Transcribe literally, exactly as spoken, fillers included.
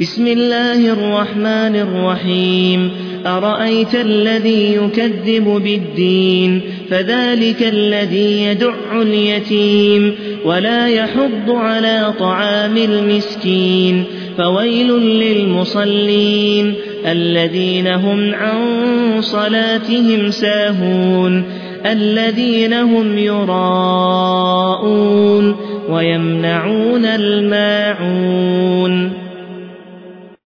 بسم الله الرحمن الرحيم أرأيت الذي يكذب بالدين فذلك الذي يدع اليتيم ولا يحض على طعام المسكين فويل للمصلين الذين هم عن صلاتهم ساهون الذين هم يراءون ويمنعون الماعون